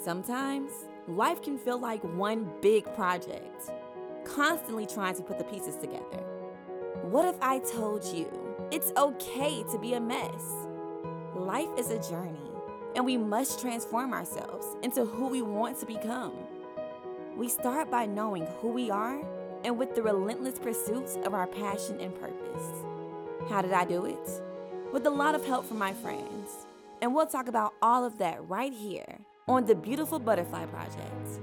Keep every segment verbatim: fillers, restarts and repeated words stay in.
Sometimes, life can feel like one big project, constantly trying to put the pieces together. What if I told you it's okay to be a mess? Life is a journey, and we must transform ourselves into who we want to become. We start by knowing who we are and with the relentless pursuits of our passion and purpose. How did I do it? With a lot of help from my friends. And we'll talk about all of that right here on the Beautiful Butterfly Project.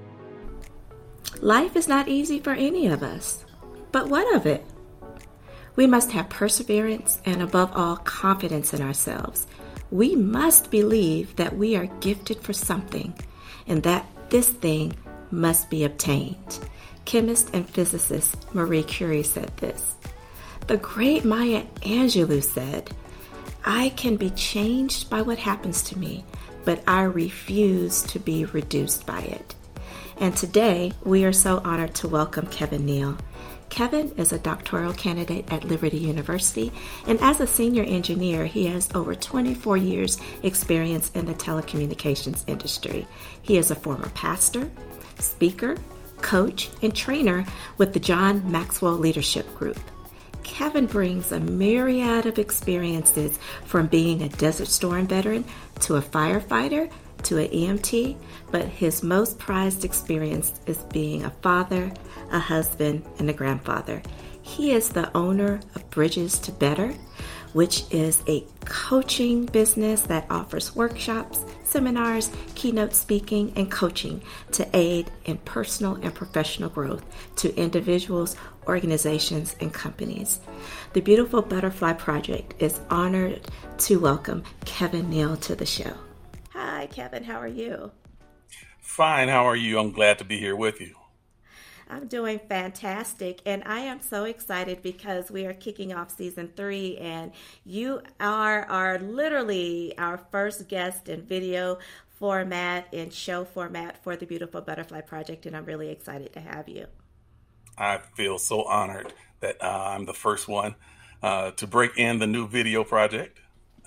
Life is not easy for any of us, but what of it? We must have perseverance and, above all, confidence in ourselves. We must believe that we are gifted for something and that this thing must be obtained. Chemist and physicist Marie Curie said this. The great Maya Angelou said, I can be changed by what happens to me, but I refuse to be reduced by it. And today, we are so honored to welcome Kevin Neal. Kevin is a doctoral candidate at Liberty University, and as a senior engineer, he has over twenty-four years experience in the telecommunications industry. He is a former pastor, speaker, coach, and trainer with the John Maxwell Leadership Group. Kevin brings a myriad of experiences from being a Desert Storm veteran to a firefighter to an E M T, but his most prized experience is being a father, a husband, and a grandfather. He is the owner of Bridges to Better, which is a coaching business that offers workshops, seminars, keynote speaking, and coaching to aid in personal and professional growth to individuals, organizations, and companies. The Beautiful Butterfly Project is honored to welcome Kevin Neal to the show. Hi, Kevin. How are you? Fine. How are you? I'm glad to be here with you. I'm doing fantastic, and I am so excited because we are kicking off season three, and you are, are literally our first guest in video format and show format for the Beautiful Butterfly Project, and I'm really excited to have you. I feel so honored that uh, I'm the first one uh, to break in the new video project.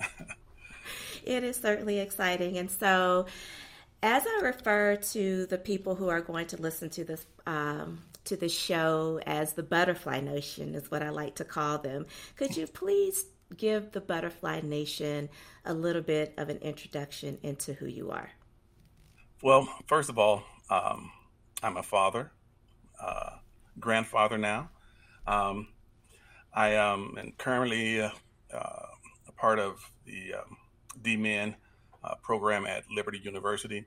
It is certainly exciting, and so as I refer to the people who are going to listen to this um, to the show as the Butterfly Nation is what I like to call them, could you please give the Butterfly Nation a little bit of an introduction into who you are? Well, first of all, um, I'm a father, uh, grandfather now. Um, I um, am currently uh, uh, a part of the um, D M I N uh, program at Liberty University.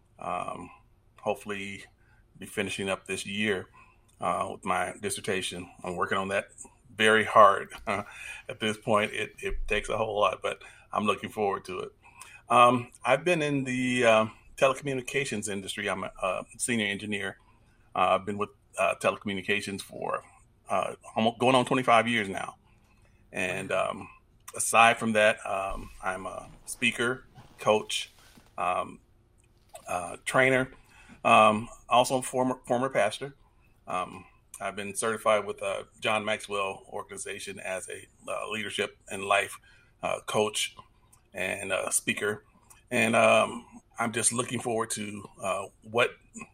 Um, hopefully be finishing up this year uh, with my dissertation. I'm working on that very hard. Uh, at this point, it, it takes a whole lot, but I'm looking forward to it. Um, I've been in the uh, telecommunications industry. I'm a, a senior engineer. Uh, I've been with uh, telecommunications for uh, almost going on twenty-five years now. And um, aside from that, um, I'm a speaker, coach, um, uh, trainer, um, also former former pastor. Um, I've been certified with the John Maxwell organization as a uh, leadership and life uh, coach and uh, speaker. And um, I'm just looking forward to uh, what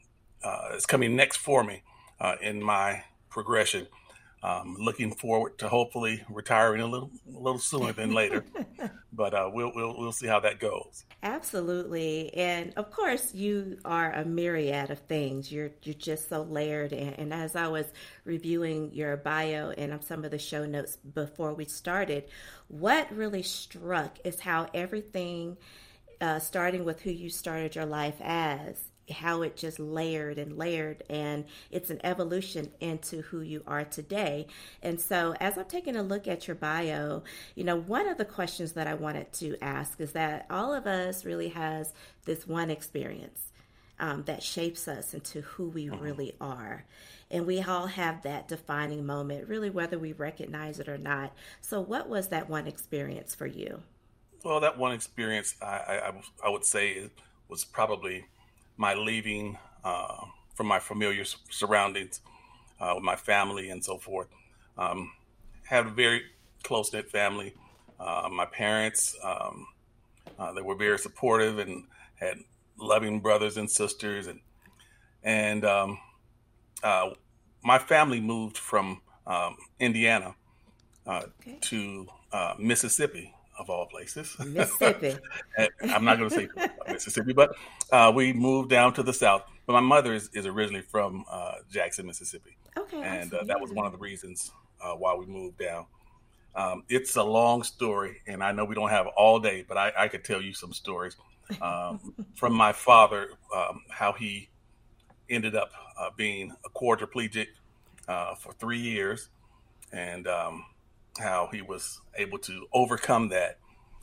uh, is coming next for me uh, in my progression. Um, looking forward to hopefully retiring a little, a little sooner than later, but uh, we'll we'll we'll see how that goes. Absolutely, and of course, you are a myriad of things. You're you're just so layered, and, and as I was reviewing your bio and some of the show notes before we started, what really struck is how everything, uh, starting with who you started your life as, how it just layered and layered, and it's an evolution into who you are today. And so as I'm taking a look at your bio, you know, one of the questions that I wanted to ask is that all of us really has this one experience um, that shapes us into who we really are. And we all have that defining moment, really, whether we recognize it or not. So what was that one experience for you? Well, that one experience, I, I, I would say was probably my leaving uh, from my familiar surroundings uh, with my family and so forth. Um, had a very close-knit family. Uh, my parents, um, uh, they were very supportive and had loving brothers and sisters, and and um, uh, my family moved from um, Indiana uh, Okay. to uh, Mississippi, of all places. Mississippi. And I'm not going to say Mississippi, but uh, we moved down to the south. But my mother is, is originally from uh, Jackson, Mississippi, Okay, and uh, awesome. that was Yeah. one of the reasons uh, why we moved down. Um, it's a long story, and I know we don't have all day, but I, I could tell you some stories um, from my father, um, how he ended up uh, being a quadriplegic uh, for three years, and um, how he was able to overcome that.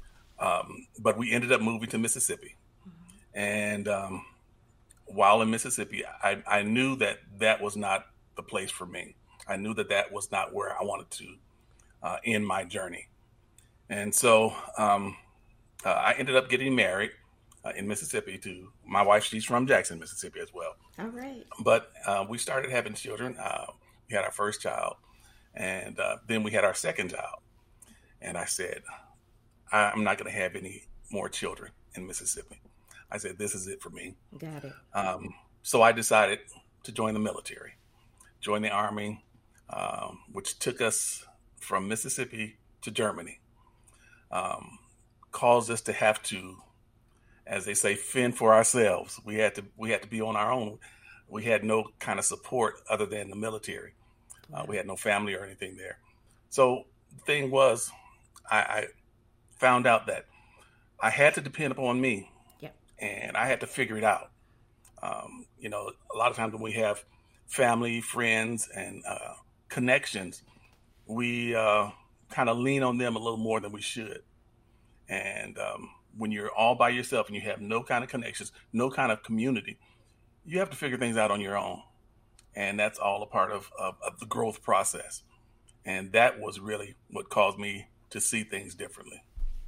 Um, but we ended up moving to Mississippi, and um, while in Mississippi, I, I knew that that was not the place for me. I knew that that was not where I wanted to uh, end my journey. And so um, uh, I ended up getting married uh, in Mississippi to my wife. She's from Jackson, Mississippi as well. All right. But uh, we started having children. Uh, we had our first child, and uh, then we had our second child. And I said, I'm not going to have any more children in Mississippi. I said, this is it for me. Got it. Um, so I decided to join the military, join the Army, um, which took us from Mississippi to Germany, um, caused us to have to, as they say, fend for ourselves. We had to we had to be on our own. We had no kind of support other than the military. Uh, we had no family or anything there. So the thing was, I, I found out that I had to depend upon me, Yep. and I had to figure it out. Um, you know, a lot of times when we have family, friends, and uh, connections, we uh, kind of lean on them a little more than we should. And um, when you're all by yourself and you have no kind of connections, no kind of community, you have to figure things out on your own. And that's all a part of, of, of the growth process. And that was really what caused me to see things differently.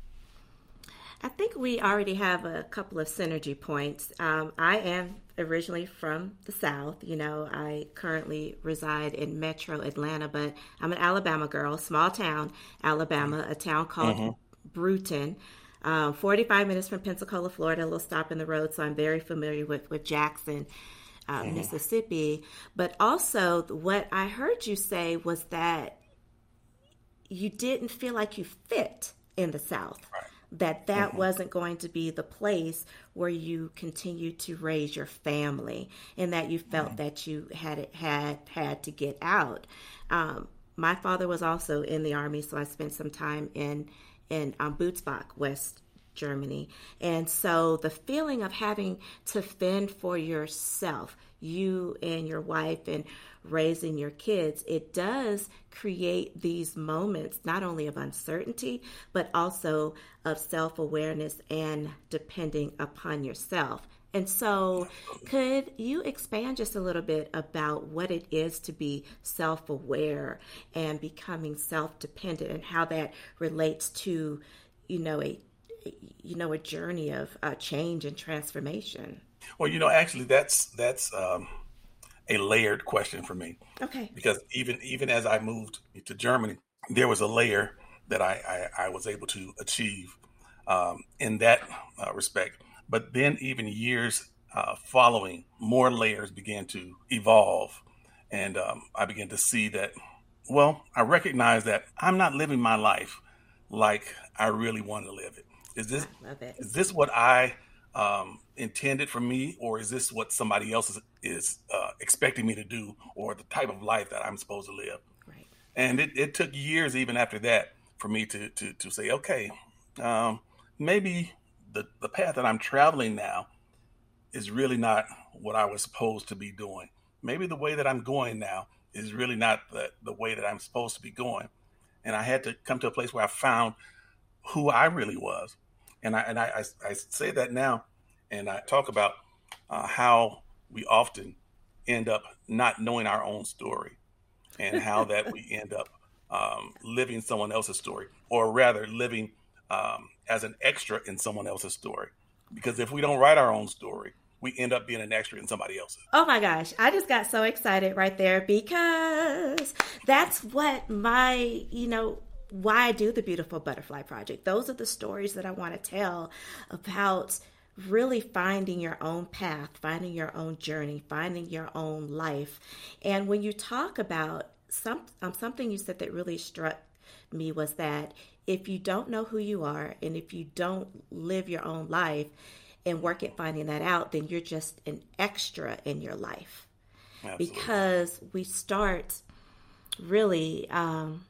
I think we already have a couple of synergy points. Um, I am originally from the South. You know, I currently reside in Metro Atlanta, but I'm an Alabama girl, small town, Alabama, a town called Mm-hmm. Brewton. Um, forty-five minutes from Pensacola, Florida, a little stop in the road, so I'm very familiar with, with Jackson, uh, Mm-hmm. Mississippi. But also, what I heard you say was that you didn't feel like you fit in the South. Right. That that Mm-hmm. wasn't going to be the place where you continue to raise your family, and that you felt Mm-hmm. that you had it had had to get out. Um, my father was also in the Army, so I spent some time in in um, Butzbach, West Germany, and so the feeling of having to fend for yourself, you and your wife, and raising your kids, it does create these moments not only of uncertainty, but also of self-awareness and depending upon yourself. And so could you expand just a little bit about what it is to be self-aware and becoming self-dependent, and how that relates to, you know, a you know, a journey of uh, change and transformation? Well, you know, actually, that's that's um, a layered question for me, Okay. because even even as I moved to Germany, there was a layer that I, I, I was able to achieve um, in that uh, respect. But then even years uh, following, more layers began to evolve. And um, I began to see that, well, I recognize that I'm not living my life like I really want to live it. Is this, I love it. is this what I um, intended for me, or is this what somebody else is, is uh, expecting me to do, or the type of life that I'm supposed to live? Right. And it, it took years even after that for me to to, to say, okay, um, maybe the, the path that I'm traveling now is really not what I was supposed to be doing. Maybe the way that I'm going now is really not the, the way that I'm supposed to be going. And I had to come to a place where I found who I really was. And I and I, I, I say that now, and I talk about uh, how we often end up not knowing our own story, and how that we end up um, living someone else's story, or rather living um, as an extra in someone else's story. Because if we don't write our own story, we end up being an extra in somebody else's. Oh my gosh, I just got so excited right there, because that's what my, you know, why I do the Beautiful Butterfly Project. Those are the stories that I want to tell about really finding your own path, finding your own journey, finding your own life. And when you talk about some, um, something you said that really struck me was that if you don't know who you are and if you don't live your own life and work at finding that out, then you're just an extra in your life. Absolutely. Because we start really um,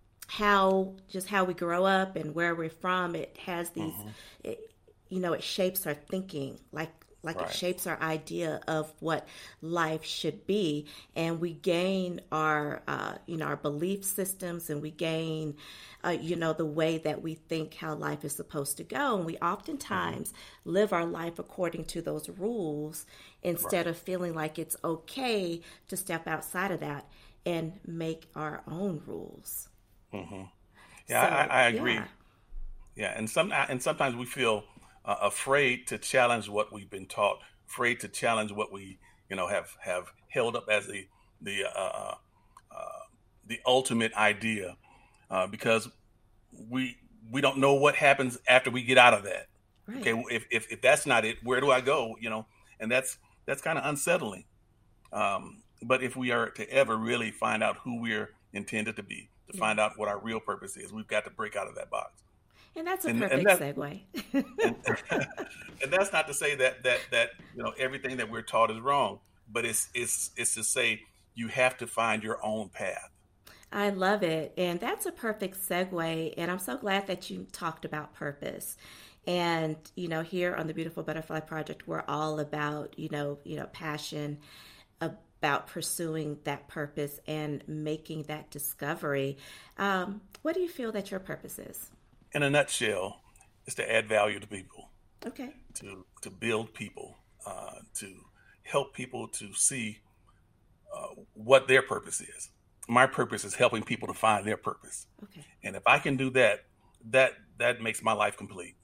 how just how we grow up and where we're from. It has these, mm-hmm. it, you know, it shapes our thinking, like like right. It shapes our idea of what life should be, and we gain our uh, you know our belief systems, and we gain uh, you know the way that we think how life is supposed to go, and we oftentimes mm-hmm. live our life according to those rules instead right. of feeling like it's okay to step outside of that and make our own rules. Mm-hmm. Yeah, so, I, I agree. Yeah. yeah, and some and sometimes we feel uh, afraid to challenge what we've been taught, afraid to challenge what we you know have have held up as the the uh, uh, the ultimate idea, uh, because we we don't know what happens after we get out of that. Right. Okay, if, if if that's not it, where do I go? You know, and that's that's kind of unsettling. Um, but if we are to ever really find out who we're intended to be, to yeah. find out what our real purpose is, we've got to break out of that box. And that's a and, perfect and segue. and, and that's not to say that that that you know everything that we're taught is wrong, but it's it's it's to say you have to find your own path. I love it, and that's a perfect segue. And I'm so glad that you talked about purpose. And you know, here on the Beautiful Butterfly Project, we're all about you know you know passion, about pursuing that purpose and making that discovery. Um, what do you feel that your purpose is? In a nutshell, is to add value to people. Okay. To to build people, uh, to help people to see uh, what their purpose is. My purpose is helping people to find their purpose. Okay. And if I can do that, that that makes my life complete.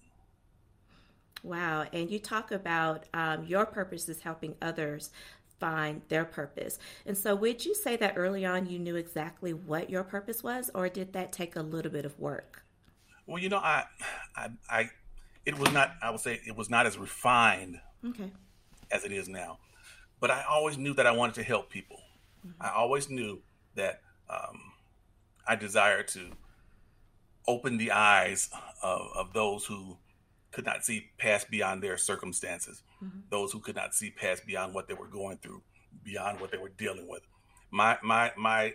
Wow. And you talk about um, your purpose is helping others find their purpose. And so would you say that early on you knew exactly what your purpose was, or did that take a little bit of work? Well, you know, I, I, I, it was not, I would say it was not as refined okay. as it is now, but I always knew that I wanted to help people. Mm-hmm. I always knew that um, I desired to open the eyes of, of those who could not see past beyond their circumstances, mm-hmm. those who could not see past beyond what they were going through, beyond what they were dealing with. My, my, my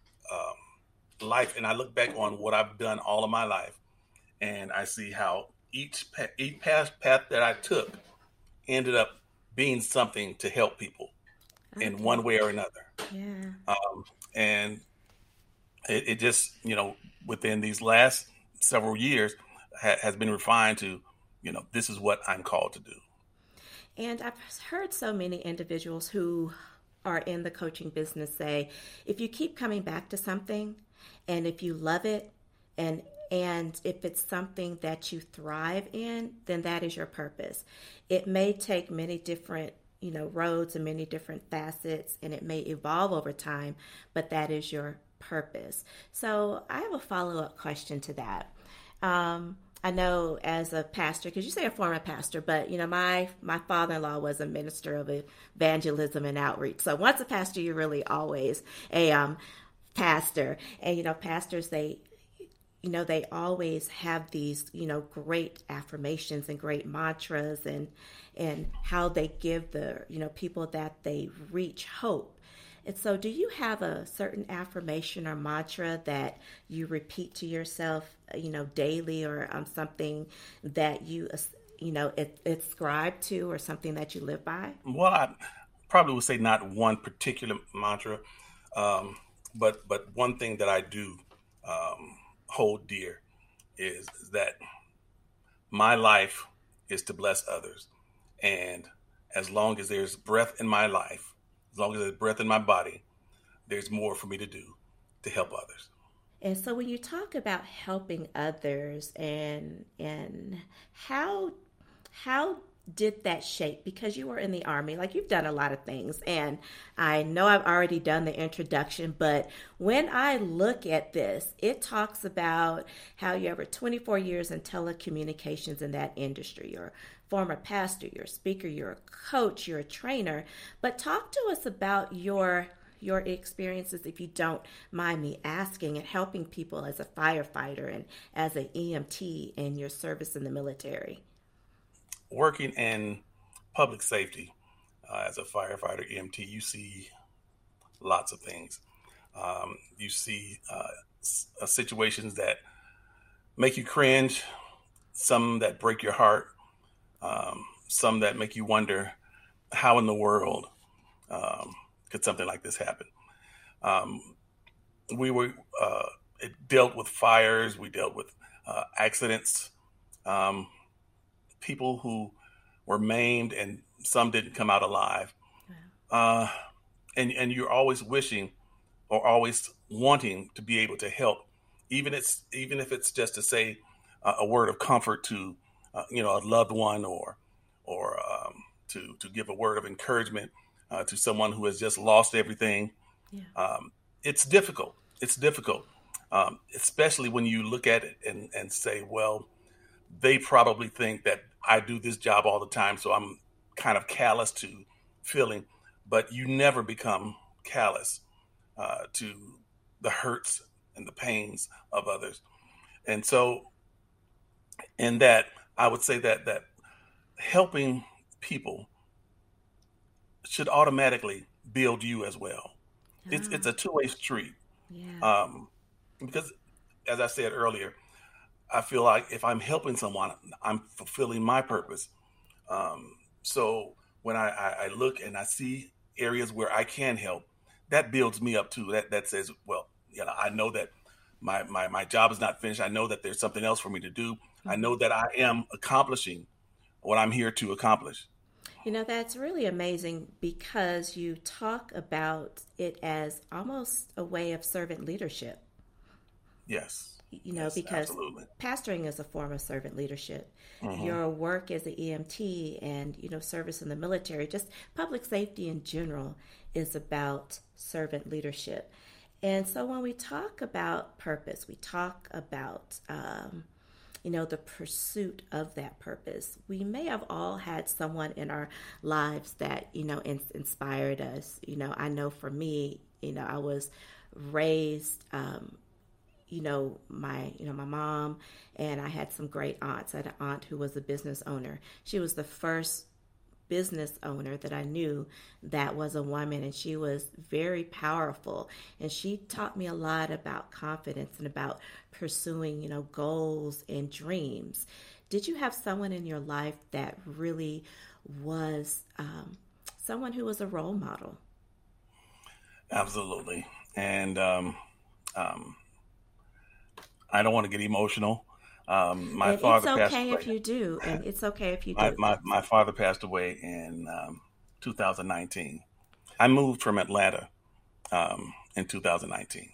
um, life, and I look back on what I've done all of my life, and I see how each each path, path that I took ended up being something to help people okay. in one way or another. Yeah. Um, and it, it just, you know, within these last several years ha- has been refined to, you know, this is what I'm called to do. And I've heard so many individuals who are in the coaching business say, if you keep coming back to something and if you love it and And if it's something that you thrive in, then that is your purpose. It may take many different, you know, roads and many different facets, and it may evolve over time, but that is your purpose. So I have a follow-up question to that. Um, I know as a pastor, because you say a former pastor, but, you know, my, my father-in-law was a minister of evangelism and outreach. So once a pastor, you're really always a um, pastor. And, you know, pastors, they... you know, they always have these, you know, great affirmations and great mantras and and how they give the, you know, people that they reach hope. And so do you have a certain affirmation or mantra that you repeat to yourself, you know, daily, or um, something that you, you know, it, ascribe to, or something that you live by? Well, I probably would say not one particular mantra, um, but but one thing that I do um hold dear is, is that my life is to bless others. And as long as there's breath in my life, as long as there's breath in my body, there's more for me to do to help others. And so when you talk about helping others and and how how did that shape, because you were in the Army, like you've done a lot of things, and I know I've already done the introduction, but when I look at this, it talks about how you have twenty-four years in telecommunications in that industry, or former pastor, you're a speaker, you're a coach, you're a trainer. But talk to us about your your experiences, if you don't mind me asking, and helping people as a firefighter and as an E M T in your service in the military. Working in public safety uh, as a firefighter, E M T, you see lots of things. Um, you see uh, s- uh, situations that make you cringe, some that break your heart, um, some that make you wonder how in the world um, could something like this happen. Um, we were uh, it dealt with fires, we dealt with uh, accidents, um, people who were maimed, and some didn't come out alive. Uh, and and you're always wishing or always wanting to be able to help, even it's even if it's just to say uh, a word of comfort to uh, you know a loved one, or or um, to to give a word of encouragement uh, to someone who has just lost everything. Yeah. Um, it's difficult. It's difficult, um, especially when you look at it and and say, well, they probably think that I do this job all the time, so I'm kind of callous to feeling, but you never become callous uh, to the hurts and the pains of others. And so in that, I would say that that helping people should automatically build you as well. It's Ah, it's a two-way street. yeah. Um, because as I said earlier, I feel like if I'm helping someone, I'm fulfilling my purpose. Um, so when I, I, I look and I see areas where I can help, that builds me up too. That that says, well, you know, I know that my my my job is not finished. I know that there's something else for me to do. I Mhm. know that I am accomplishing what I'm here to accomplish. You know, that's really amazing because you talk about it as almost a way of servant leadership. Yes, You know, yes, because absolutely. pastoring is a form of servant leadership. Hmm. Your work as an E M T and, you know, service in the military, just public safety in general, is about servant leadership. And so when we talk about purpose, we talk about, um, you know, the pursuit of that purpose. We may have all had someone in our lives that, you know, in- inspired us. You know, I know for me, you know, I was raised, um, you know, my, you know, my mom, and I had some great aunts. I had an aunt who was a business owner. She was the first business owner that I knew that was a woman, and she was very powerful. And she taught me a lot about confidence and about pursuing, you know, goals and dreams. Did you have someone in your life that really was um, someone who was a role model? Absolutely. And um, um, I don't want to get emotional. Um, my And it's father passed okay if away. you do, and it's okay if you My, do. my, my father passed away in um, two thousand nineteen. I moved from Atlanta um, in two thousand nineteen.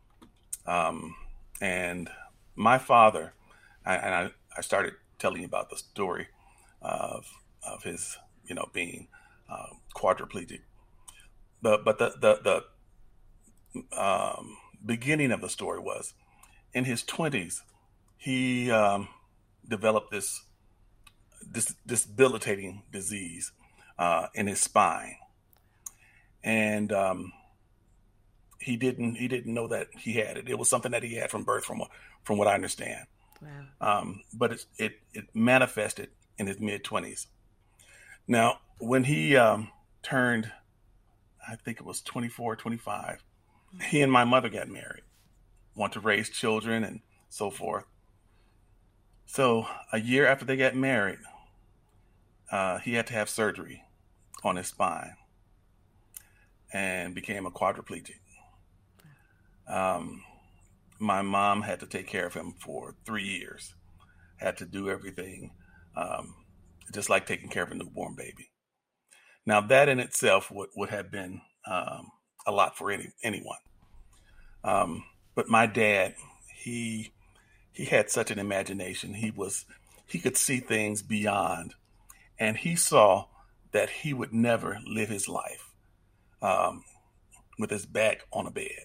Um, and my father, I, and I, I started telling you about the story of, of his, you know, being uh, quadriplegic. The, but the, the, the um, beginning of the story was in his twenties, he um, developed this, this, this debilitating disease uh, in his spine. And um, he didn't he didn't know that he had it. It was something that he had from birth, from what from what I understand. Wow. Um, but it, it it manifested in his mid twenties. Now, when he um, turned, I think it was twenty-four, twenty-five, he and my mother got married, want to raise children and so forth. So a year after they got married, uh, he had to have surgery on his spine and became a quadriplegic. Um, my mom had to take care of him for three years, had to do everything, um, just like taking care of a newborn baby. Now, that in itself would, would have been um, a lot for any anyone. Um, but my dad, he he had such an imagination. He was he could see things beyond, and he saw that he would never live his life um, with his back on a bed.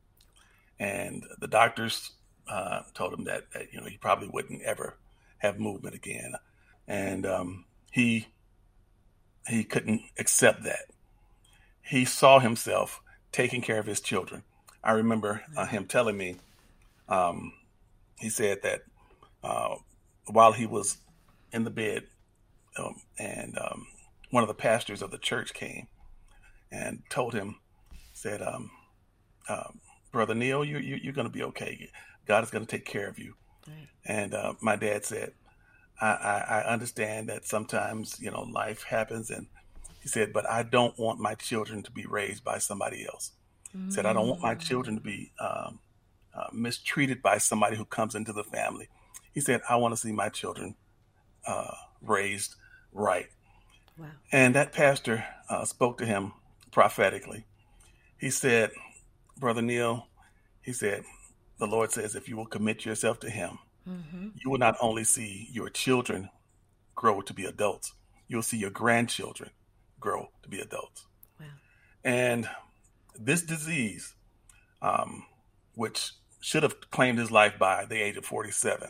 And the doctors uh, told him that, that you know he probably wouldn't ever have movement again. And um, he he couldn't accept that. He saw himself taking care of his children. I remember uh, him telling me, um, he said that uh, while he was in the bed, um, and um, one of the pastors of the church came and told him, said, um, uh, Brother Neil, you, you, you're going to be okay. God is going to take care of you. Right. And uh, my dad said, I, I, I understand that sometimes, you know, life happens. And he said, but I don't want my children to be raised by somebody else. Mm. He said, I don't want my children to be um, uh, mistreated by somebody who comes into the family. He said, I want to see my children uh, raised right. Wow. And that pastor uh, spoke to him prophetically. He said, Brother Neil, he said, the Lord says, if you will commit yourself to him, mm-hmm. you will not only see your children grow to be adults, you'll see your grandchildren grow to be adults. Wow. And this disease, um, which should have claimed his life by the age of forty-seven,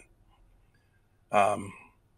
um,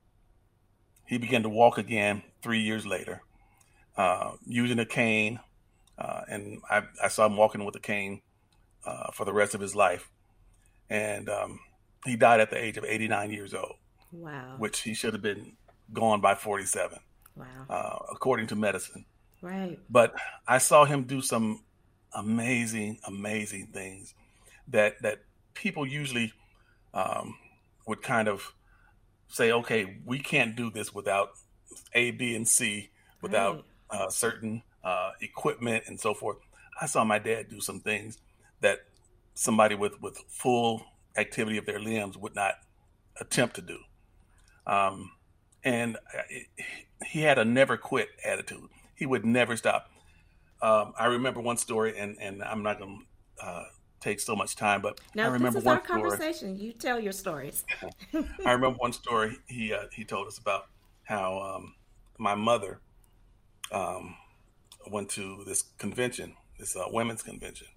he began to walk again three years later, uh, using a cane. Uh, and I, I saw him walking with a cane uh, for the rest of his life. And um, he died at the age of eighty-nine years old. Wow. Which he should have been gone by forty-seven. Wow. Uh, according to medicine. Right. But I saw him do some amazing, amazing things that that people usually um, would kind of say, okay, we can't do this without A, B, and C, without right. uh, certain uh, equipment and so forth. I saw my dad do some things that somebody with, with full activity of their limbs would not attempt to do. Um, and it, he had a never quit attitude. He would never stop. Um, I remember one story, and, and I'm not going to uh, take so much time, but no, I remember this is one our story. Conversation. You tell your stories. I remember one story he uh, he told us about how um, my mother um, went to this convention, this uh, women's convention,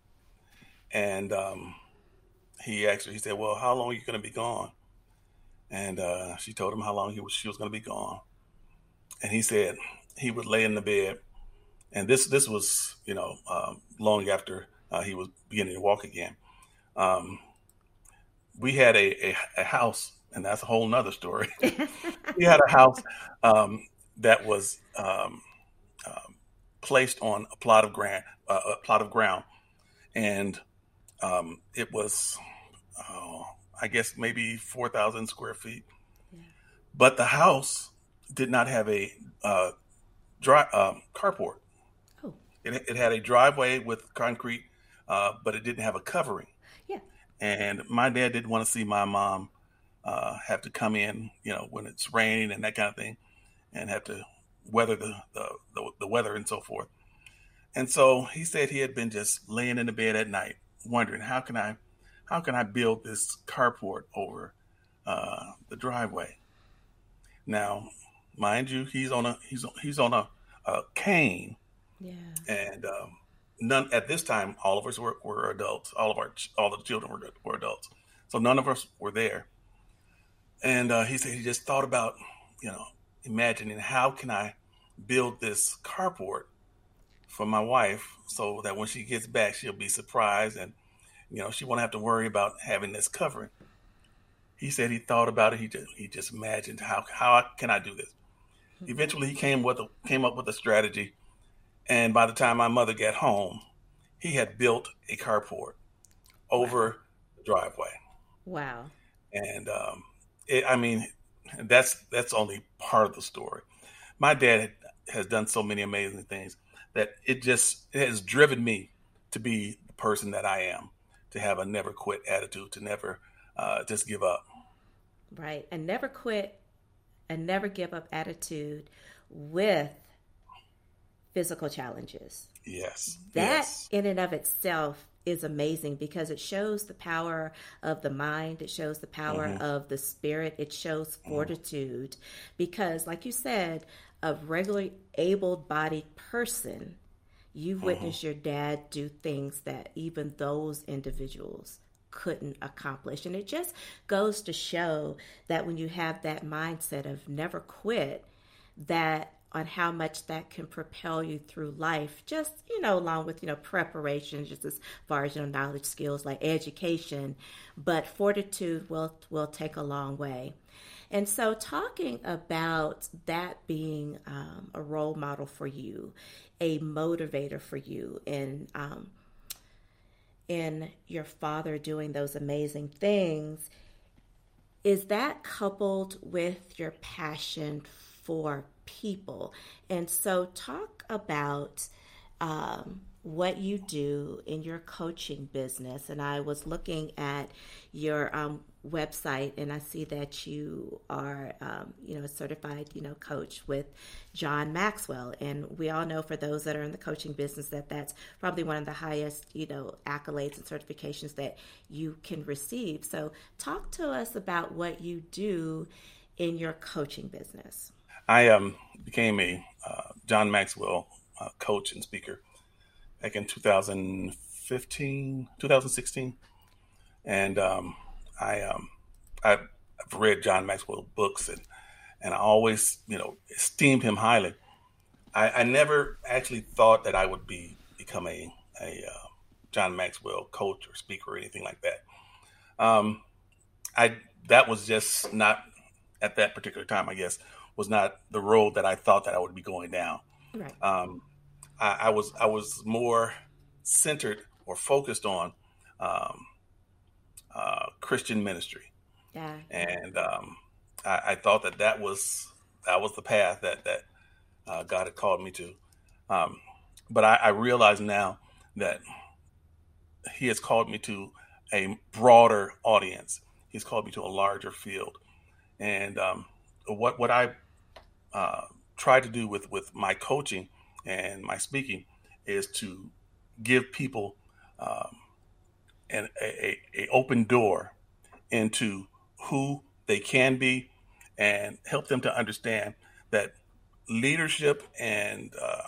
and um, he actually he said, "Well, how long are you going to be gone?" And uh, she told him how long he was she was going to be gone, and he said he would lay in the bed, and this this was you know um, long after uh, he was beginning to walk again. Um, we had a, a, a house, and that's a whole nother story. We had a house um, that was um, um, placed on a plot of ground, uh, a plot of ground, and um, it was, uh, I guess, maybe four thousand square feet. Yeah. But the house did not have a uh, dry uh, carport. Oh. It, it had a driveway with concrete, uh, but it didn't have a covering. Yeah. And my dad didn't want to see my mom uh, have to come in, you know, when it's raining and that kind of thing, and have to weather the, the, the, the weather and so forth. And so he said he had been just laying in the bed at night, wondering how can I, how can I build this carport over uh, the driveway? Now, mind you, he's on a he's he's on a, a cane, yeah, and um, none at this time. All of us were, were adults. All of our all the children were were adults, so none of us were there. And uh, he said he just thought about, you know, imagining how can I build this carport for my wife so that when she gets back, she'll be surprised and, you know, she won't have to worry about having this covering. He said he thought about it. He just he just imagined how how can I do this. Mm-hmm. Eventually, he came with a, came up with a strategy, and by the time my mother got home, he had built a carport over wow. the driveway. Wow! And um, it, I mean, that's that's only part of the story. My dad has done so many amazing things that it just it has driven me to be the person that I am, to have a never quit attitude, to never uh, just give up. Right. And never quit and never give up attitude with physical challenges. Yes. That yes. in and of itself is amazing because it shows the power of the mind. It shows the power mm-hmm. of the spirit. It shows fortitude mm-hmm. because, like you said, a regularly able-bodied person, you mm-hmm. witnessed your dad do things that even those individuals couldn't accomplish. And it just goes to show that when you have that mindset of never quit, that on how much that can propel you through life, just, you know, along with, you know, preparation, just as far as, you know, knowledge, skills like education, but fortitude will will take a long way. And so talking about that being um, a role model for you, a motivator for you, and um, in your father doing those amazing things, is that coupled with your passion for people? And so talk about um, what you do in your coaching business. And I was looking at your um, website, and I see that you are, um, you know, a certified, you know, coach with John Maxwell. And we all know, for those that are in the coaching business, that that's probably one of the highest, you know, accolades and certifications that you can receive. So talk to us about what you do in your coaching business. I um, became a uh, John Maxwell uh, coach and speaker back in two thousand fifteen, two thousand sixteen. And um, I, um, I've read John Maxwell books, and, and I always, you know, esteemed him highly. I, I never actually thought that I would be become a, a uh, John Maxwell coach or speaker or anything like that. Um, I that was just not, at that particular time, I guess, was not the road that I thought that I would be going down. Right. Um, I, I was I was more centered or focused on um, uh, Christian ministry, Yeah. and um, I, I thought that that was that was the path that that uh, God had called me to. Um, but I, I realize now that He has called me to a broader audience. He's called me to a larger field, and um, what what I uh, try to do with with my coaching and my speaking is to give people um, an a, a open door into who they can be, and help them to understand that leadership and uh,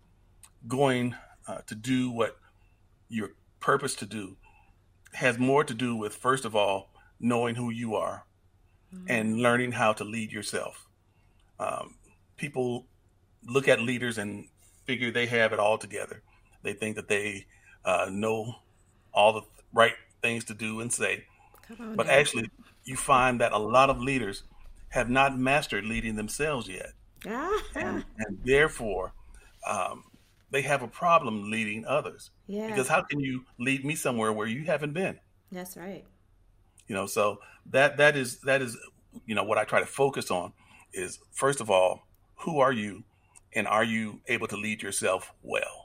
going uh, to do what you're purposed to do has more to do with, first of all, knowing who you are mm-hmm. and learning how to lead yourself. Um, people look at leaders and figure they have it all together. They think that they uh, know all the right things to do and say. But now. Actually, you find that a lot of leaders have not mastered leading themselves yet. and, and therefore, um, they have a problem leading others. Yeah. Because how can you lead me somewhere where you haven't been? That's right. You know, so that that is that is, you know, what I try to focus on is, first of all, who are you, and are you able to lead yourself well?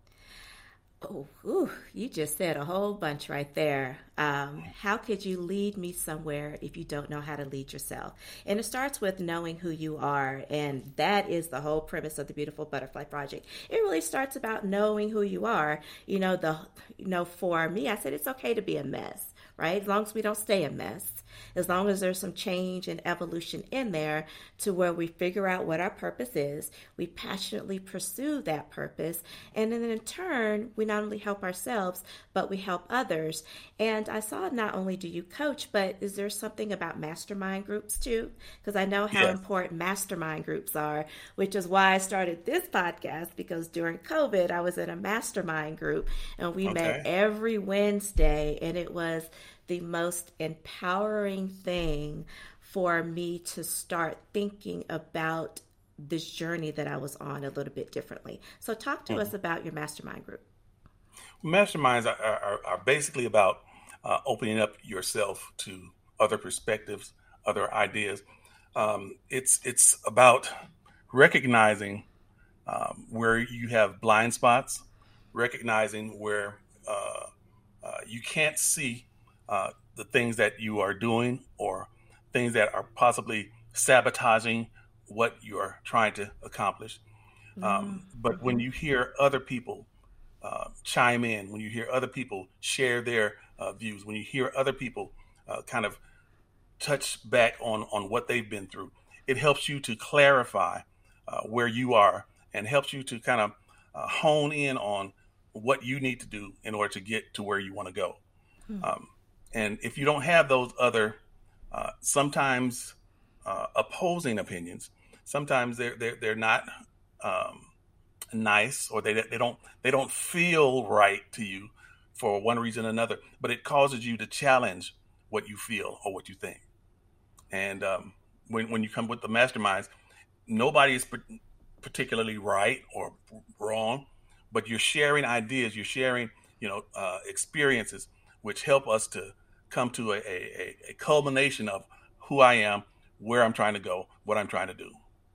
Oh, ooh, you just said a whole bunch right there. Um, how could you lead me somewhere if you don't know how to lead yourself? And it starts with knowing who you are. And that is the whole premise of the Beautiful Butterfly Project. It really starts about knowing who you are. You know, the, you know, for me, I said it's okay to be a mess, right? As long as we don't stay a mess. As long as there's some change and evolution in there to where we figure out what our purpose is, we passionately pursue that purpose, and then in turn, we not only help ourselves, but we help others. And I saw not only do you coach, but is there something about mastermind groups too? Because I know how yes. important mastermind groups are, which is why I started this podcast, because during COVID, I was in a mastermind group, and we okay. met every Wednesday, and it was the most empowering thing for me to start thinking about this journey that I was on a little bit differently. So talk to mm-hmm. us about your mastermind group. Masterminds are, are, are basically about uh, opening up yourself to other perspectives, other ideas. Um, it's, it's about recognizing um, where you have blind spots, recognizing where uh, uh, you can't see Uh, the things that you are doing, or things that are possibly sabotaging what you are trying to accomplish. Mm-hmm. Um, but mm-hmm. when you hear other people uh, chime in, when you hear other people share their uh, views, when you hear other people uh, kind of touch back on, on what they've been through, it helps you to clarify uh, where you are, and helps you to kind of uh, hone in on what you need to do in order to get to where you want to go. Mm-hmm. Um, And if you don't have those other, uh, sometimes uh, opposing opinions, sometimes they're they're they're not um, nice, or they they don't they don't feel right to you for one reason or another. But it causes you to challenge what you feel or what you think. And um, when when you come with the masterminds, nobody is particularly right or wrong, but you're sharing ideas, you're sharing, you know, uh, experiences, which help us to come to a, a, a culmination of who I am, where I'm trying to go, what I'm trying to do.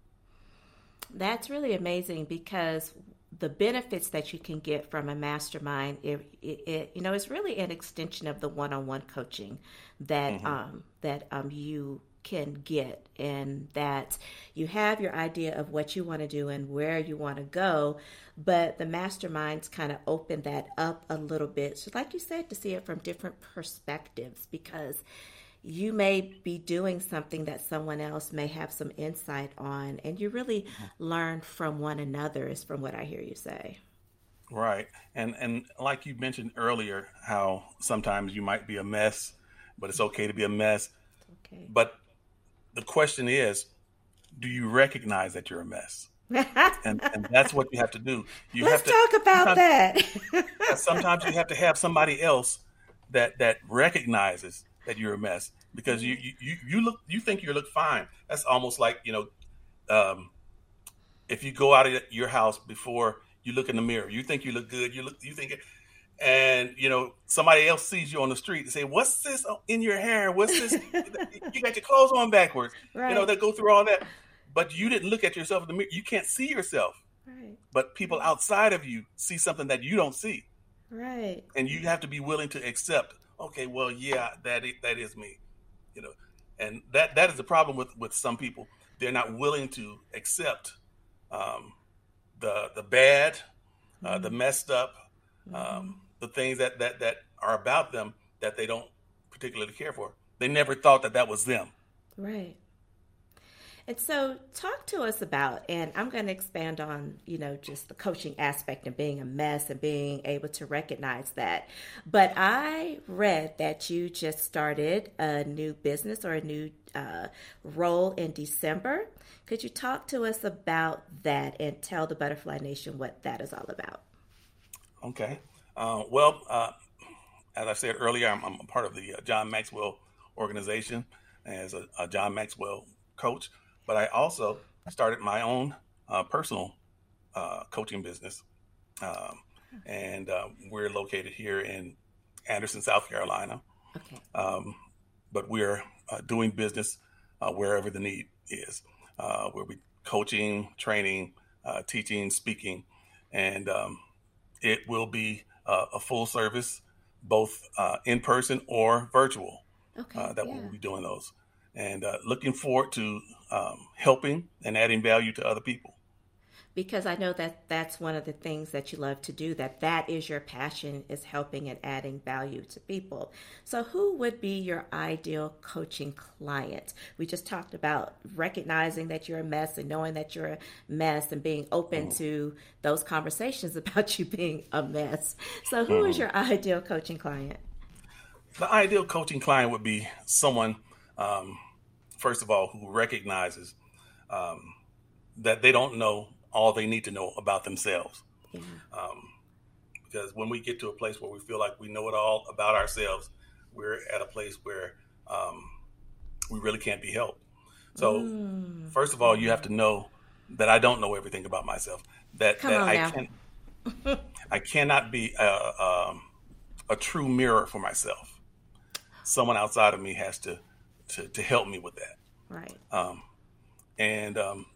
That's really amazing, because the benefits that you can get from a mastermind, it, it, it you know, it's really an extension of the one-on-one coaching that mm-hmm. um, that um, you can get, and that you have your idea of what you want to do and where you want to go, but the masterminds kind of open that up a little bit. So like you said, to see it from different perspectives, because you may be doing something that someone else may have some insight on, and you really mm-hmm. learn from one another, is from what I hear you say. Right. And and like you mentioned earlier, how sometimes you might be a mess, but it's okay to be a mess. Okay. But the question is, do you recognize that you're a mess? and, and that's what you have to do. You Let's have to talk about that. Sometimes you have to have somebody else that that recognizes that you're a mess, because you you you look you think you look fine. That's almost like, you know, um, if you go out of your house before you look in the mirror, you think you look good. You look you think it. And, you know, somebody else sees you on the street and say, what's this in your hair? What's this? You got your clothes on backwards. Right. You know, they go through all that. But you didn't look at yourself in the mirror. You can't see yourself. Right. But people outside of you see something that you don't see. Right. And you have to be willing to accept, okay, well, yeah, that is, that is me. You know, and that that is the problem with, with some people. They're not willing to accept um, the the bad, mm-hmm. uh, the messed up, um, mm-hmm. the things that, that, that are about them that they don't particularly care for. They never thought that that was them. Right. And so talk to us about, and I'm going to expand on, you know, just the coaching aspect and being a mess and being able to recognize that. But I read that you just started a new business or a new uh, role in December. Could you talk to us about that and tell the Butterfly Nation what that is all about? Okay. Uh, well, uh, as I said earlier, I'm, I'm a part of the uh, John Maxwell organization as a, a John Maxwell coach, but I also started my own uh, personal uh, coaching business. Um, and uh, we're located here in Anderson, South Carolina. Okay. Um, but we're uh, doing business uh, wherever the need is. Uh, we'll be coaching, training, uh, teaching, speaking, and um, it will be uh, a full service, both uh, in person or virtual, okay, uh, that yeah. we'll be doing those. And uh, looking forward to um, helping and adding value to other people. Because I know that that's one of the things that you love to do, that that is your passion, is helping and adding value to people. So who would be your ideal coaching client? We just talked about recognizing that you're a mess and knowing that you're a mess and being open mm. to those conversations about you being a mess. So who mm. is your ideal coaching client? The ideal coaching client would be someone, um, first of all, who recognizes um, that they don't know all they need to know about themselves. Yeah. Um, because when we get to a place where we feel like we know it all about ourselves, we're at a place where um, we really can't be helped. So mm. first of all, you have to know that I don't know everything about myself, that, Come that on I now. can I cannot be a, um, a true mirror for myself. Someone outside of me has to, to, to help me with that. Right. Um, and, um,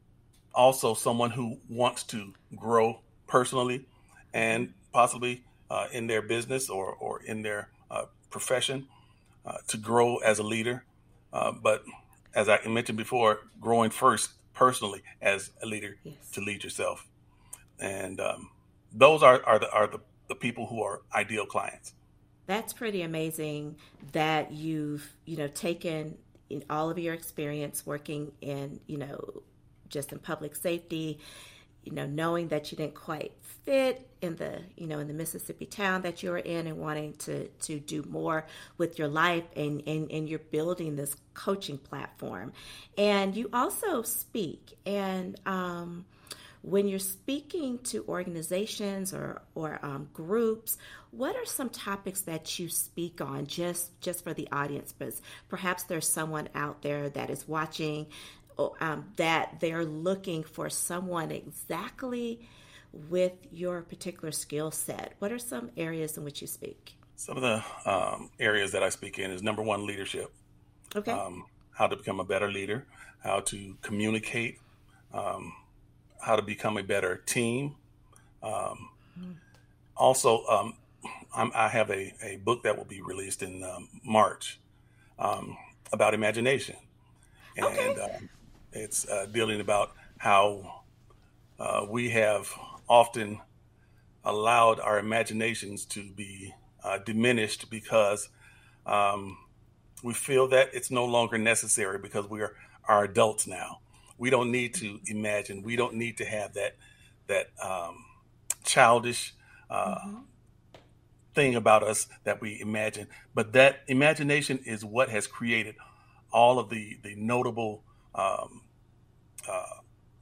also someone who wants to grow personally and possibly uh, in their business or, or in their uh, profession, uh, to grow as a leader. Uh, but as I mentioned before, growing first personally as a leader, yes. to lead yourself. And um, those are, are, the, are the, the people who are ideal clients. That's pretty amazing that you've, you know, taken in all of your experience working in, you know, just in public safety, you know, knowing that you didn't quite fit in the, you know, in the Mississippi town that you were in, and wanting to, to do more with your life, and, and, and you're building this coaching platform. And you also speak. And um, when you're speaking to organizations or, or um, groups, what are some topics that you speak on, just, just for the audience? Because perhaps there's someone out there that is watching um, that they're looking for someone exactly with your particular skill set. What are some areas in which you speak? Some of the um, areas that I speak in is, number one, leadership. Okay. Um, how to become a better leader, how to communicate, um, how to become a better team. Um, mm. Also, um, I'm, I have a, a book that will be released in um, March um, about imagination. And okay. um, it's uh, dealing about how uh, we have often allowed our imaginations to be uh, diminished because um, we feel that it's no longer necessary because we are, are adults now. We don't need to imagine. We don't need to have that that um, childish uh, mm-hmm. thing about us that we imagine. But that imagination is what has created all of the the notable, um, uh,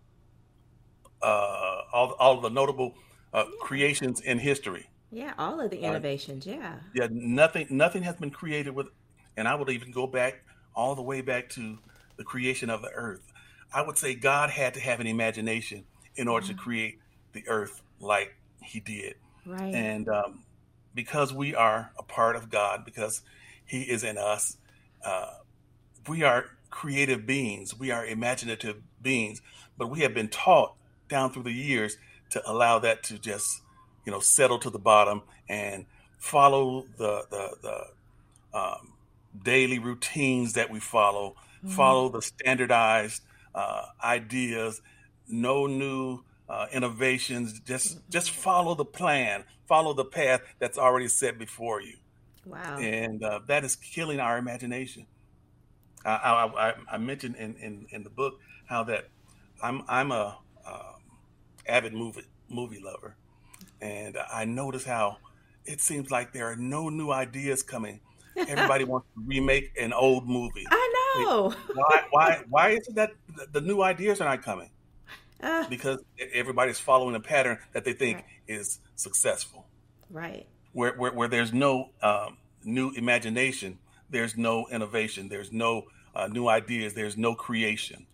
uh, all all of the notable uh, yeah. creations in history. Yeah, all of the innovations. Uh, yeah. Yeah, nothing nothing has been created with, and I would even go back all the way back to the creation of the earth. I would say God had to have an imagination in order yeah. to create the earth like he did. Right. And um, because we are a part of God, because he is in us, uh, we are creative beings. We are imaginative beings, but we have been taught down through the years to allow that to just, you know, settle to the bottom and follow the, the, the um, daily routines that we follow, mm-hmm. follow the standardized uh, ideas, no new uh, innovations, just, just follow the plan, follow the path that's already set before you. Wow. And uh, that is killing our imagination. I, I, I, I mentioned in, in, in the book how that I'm I'm a um, avid movie movie lover, and I notice how it seems like there are no new ideas coming. Everybody wants to remake an old movie. I know. Why why why is it that the new ideas are not coming? Uh, because everybody's following a pattern that they think right. is successful. Right. Where where, where there's no um, new imagination, there's no innovation, there's no uh, new ideas, there's no creation.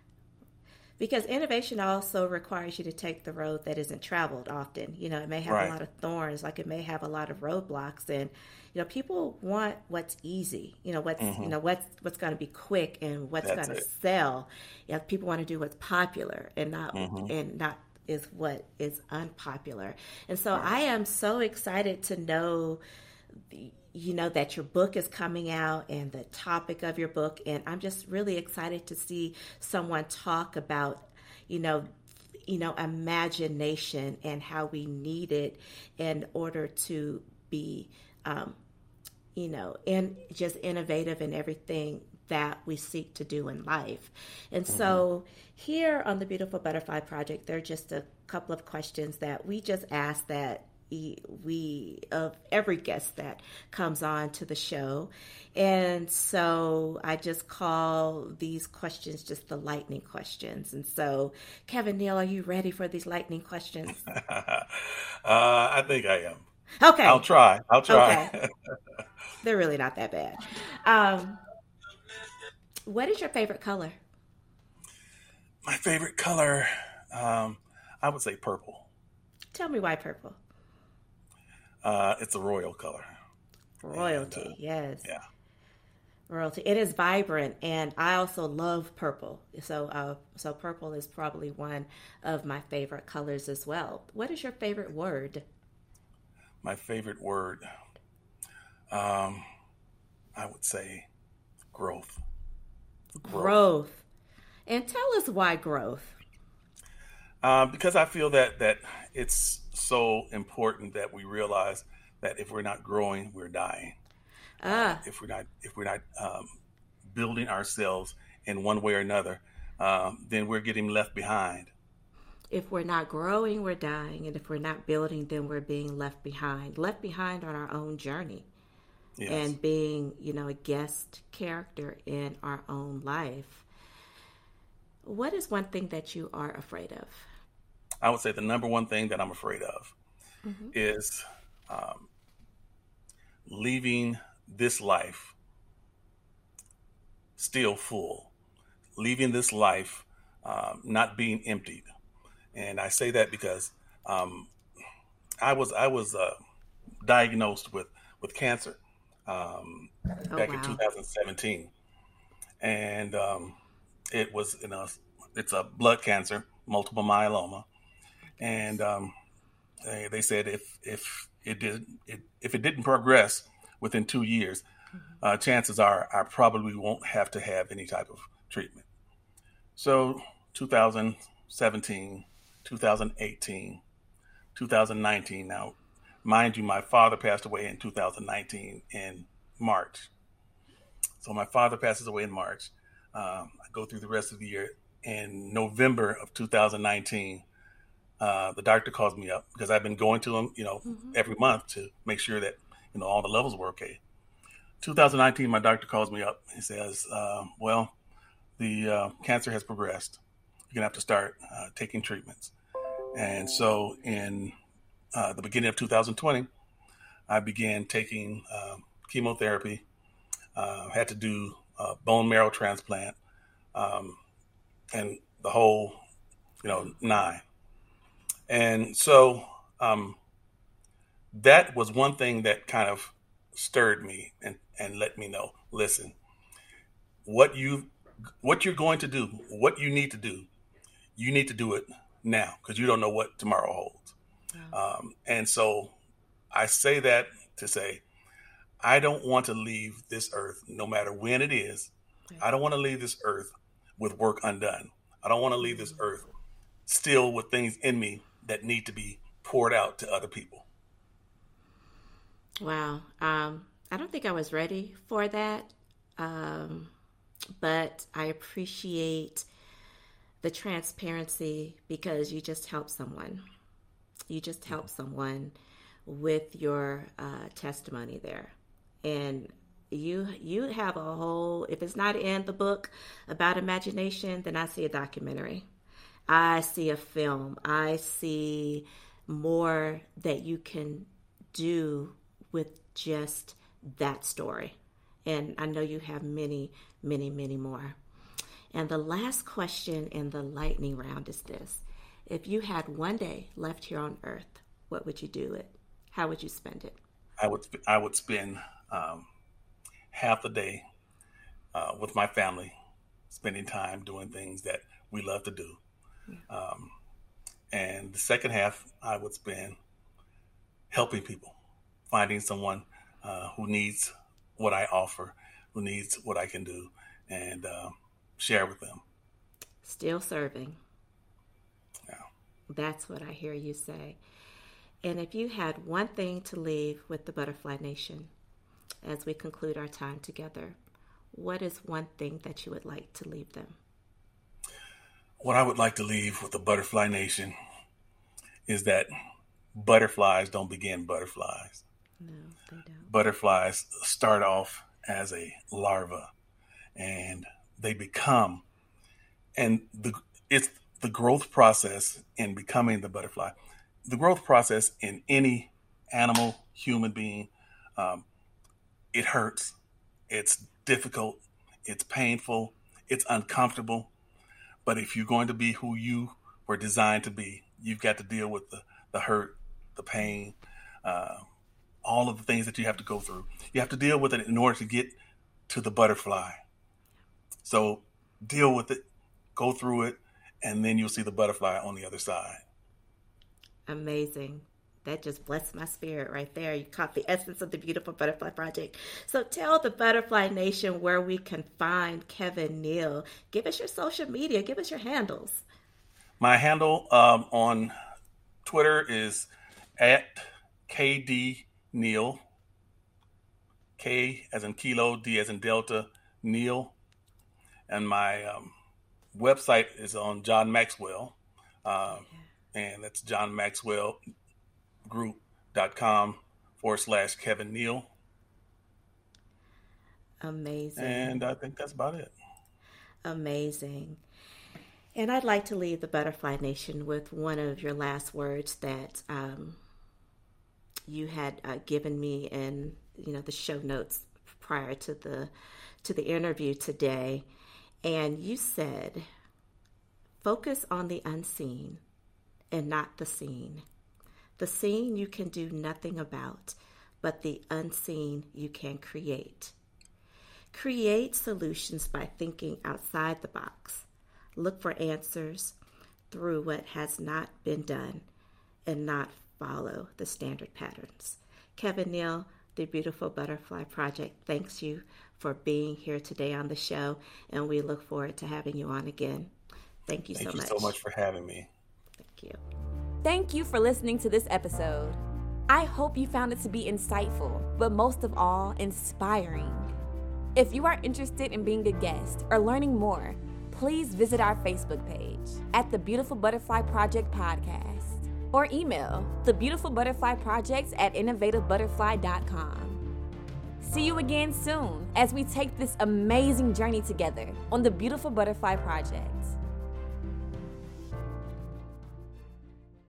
Because innovation also requires you to take the road that isn't traveled often. You know, it may have right. a lot of thorns, like it may have a lot of roadblocks, and you know, people want what's easy. You know, what's mm-hmm. you know what's what's going to be quick and what's going to sell. You know, people want to do what's popular and not mm-hmm. and not is what is unpopular. And so right. I am so excited to know, you know, that your book is coming out and the topic of your book. And I'm just really excited to see someone talk about, you know, you know, imagination and how we need it in order to be, um, you know, and just innovative in everything that we seek to do in life. And mm-hmm. so here on the Beautiful Butterfly Project, there are just a couple of questions that we just ask that we of every guest that comes on to the show. And so I just call these questions just the lightning questions. And so, Kevin Neal, are you ready for these lightning questions? uh, I think I am. Okay. I'll try. I'll try. Okay. They're really not that bad. Um, what is your favorite color? My favorite color, um, I would say purple. Tell me why purple. Uh, it's a royal color. Royalty, and, uh, yes. Yeah. Royalty. It is vibrant, and I also love purple. So, uh, so purple is probably one of my favorite colors as well. What is your favorite word? My favorite word, um, I would say growth. Growth. Growth. And tell us why growth. Uh, because I feel that that it's so important that we realize that if we're not growing, we're dying. Ah. Uh, if we're not if we're not um, building ourselves in one way or another, um, then we're getting left behind. if we're not growing, we're dying. And if we're not building, then we're being left behind, left behind on our own journey. Yes. And being, you know, a guest character in our own life. What is one thing that you are afraid of? I would say the number one thing that I'm afraid of mm-hmm. is um, leaving this life still full, leaving this life um, not being emptied. And I say that because um, I was I was uh, diagnosed with, with cancer um, oh, back wow. in two thousand seventeen. And um, it was, you know, it's a blood cancer, multiple myeloma. And um, they, they said if if it did it, if it didn't progress within two years, uh, chances are I probably won't have to have any type of treatment. So two thousand seventeen, two thousand eighteen, two thousand nineteen. Now, mind you, my father passed away in two thousand nineteen in March. So my father passes away in March. Um, I go through the rest of the year. In November of two thousand nineteen, uh, the doctor calls me up because I've been going to him, you know, mm-hmm. every month to make sure that, you know, all the levels were okay. two thousand nineteen, my doctor calls me up. He says, uh, well, the uh, cancer has progressed. You're going to have to start uh, taking treatments. And so in uh, the beginning of two thousand twenty, I began taking uh, chemotherapy, uh, had to do a bone marrow transplant, um, and the whole, you know, nine. And so um, that was one thing that kind of stirred me and, and let me know, listen, what you, what you're going to do, what you need to do, you need to do it now because you don't know what tomorrow holds. Wow. Um, and so I say that to say, I don't want to leave this earth, no matter when it is. Right. I don't want to leave this earth with work undone. I don't want to leave this earth still with things in me that need to be poured out to other people. Wow. Um, I don't think I was ready for that. Um, but I appreciate the transparency because you just helped someone. You just helped someone with your uh, testimony there. And you you have a whole, if it's not in the book about imagination, then I see a documentary. I see a film. I see more that you can do with just that story. And I know you have many, many, many more. And the last question in the lightning round is this. If you had one day left here on earth, what would you do it? How would you spend it? I would I would spend um, half the day uh, with my family, spending time doing things that we love to do. Yeah. Um, and the second half, I would spend helping people, finding someone uh, who needs what I offer, who needs what I can do, and uh, share with them. Still serving. Yeah. That's what I hear you say. And if you had one thing to leave with the Butterfly Nation as we conclude our time together, what is one thing that you would like to leave them? What I would like to leave with the Butterfly Nation is that butterflies don't begin butterflies. No, they don't. Butterflies start off as a larva and they become, and the it's the growth process in becoming the butterfly. The growth process in any animal, human being, um, it hurts. It's difficult. It's painful. It's uncomfortable. But if you're going to be who you were designed to be, you've got to deal with the, the hurt, the pain, uh, all of the things that you have to go through. You have to deal with it in order to get to the butterfly. So deal with it, go through it, and then you'll see the butterfly on the other side. Amazing. That just blessed my spirit right there. You caught the essence of the Beautiful Butterfly Project. So tell the Butterfly Nation where we can find Kevin Neal. Give us your social media. Give us your handles. My handle um, on Twitter is at K D Neal. K as in Kilo, D as in Delta, Neal. And my um, website is on John Maxwell. Um, and that's John Maxwell Group dot com forward slash Kevin Neal. Amazing. And I think that's about it. Amazing. And I'd like to leave the Butterfly Nation with one of your last words that um, you had uh, given me in, you know, the show notes prior to the to the interview today. And you said, focus on the unseen and not the seen. The seen you can do nothing about, but the unseen you can create. Create solutions by thinking outside the box. Look for answers through what has not been done and not follow the standard patterns. Kevin Neal, the Beautiful Butterfly Project, thanks you for being here today on the show, and we look forward to having you on again. Thank you Thank so you much. so much for having me. Thank you. Thank you for listening to this episode. I hope you found it to be insightful, but most of all, inspiring. If you are interested in being a guest or learning more, please visit our Facebook page at The Beautiful Butterfly Project Podcast or email The Beautiful Butterfly Project at innovative butterfly dot com. See you again soon as we take this amazing journey together on The Beautiful Butterfly Project.